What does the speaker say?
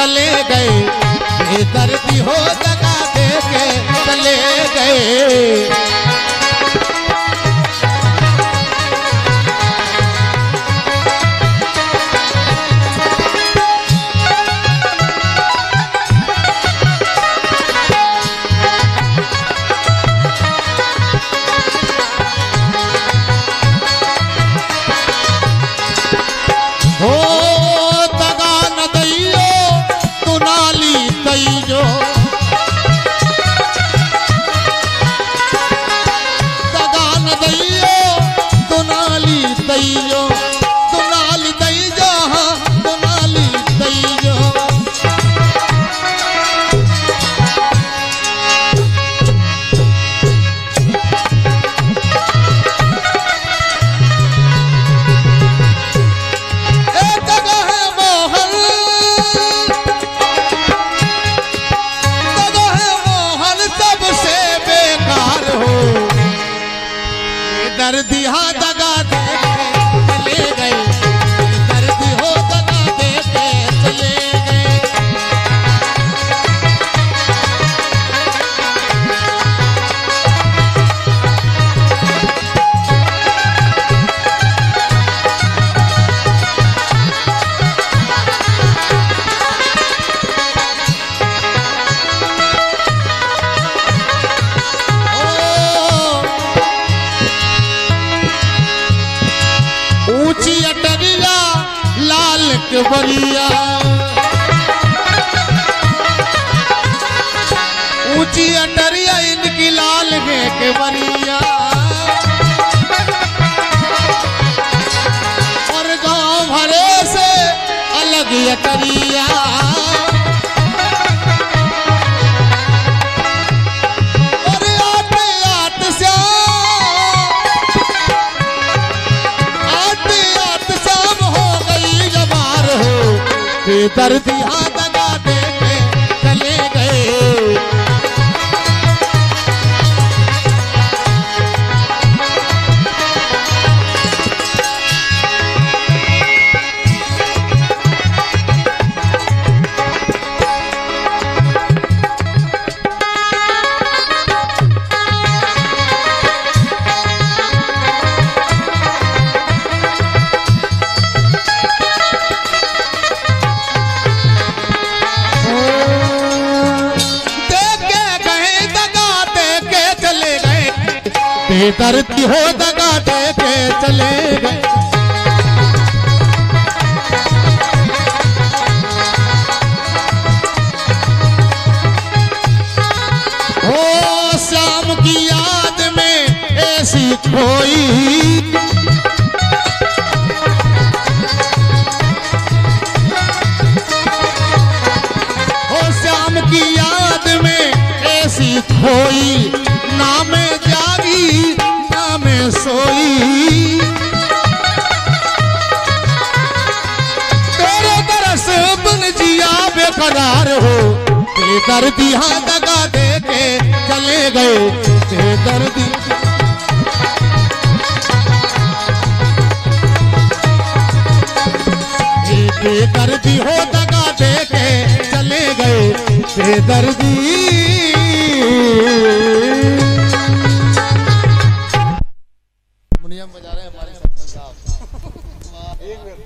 चले गए, बेदर्दी हो दगा दे के चले गए। दर्दी हाँ दगा दे के चले गए, दर्दी हो दगा दे के चले गए। ऊंची अटरिया लाल के बरिया, ऊंची अटरिया इनकी लाल के बरिया, और गांव भरे से अलग अटरिया। दर्दी हाँ दगा दे के चले गए। बेदर्दी हो दगा दे के चले गए। हो शाम की याद में ऐसी खोई, हो शाम की याद में ऐसी खोई, ना मैं जागी ना मैं सोई। तेरे तरस बिन जिया बेकरार हो, बेदर्दी हाँ दगा दे के चले गए। बेदर्दी बेदर्दी हो दगा दे के चले गए। बेदर्दी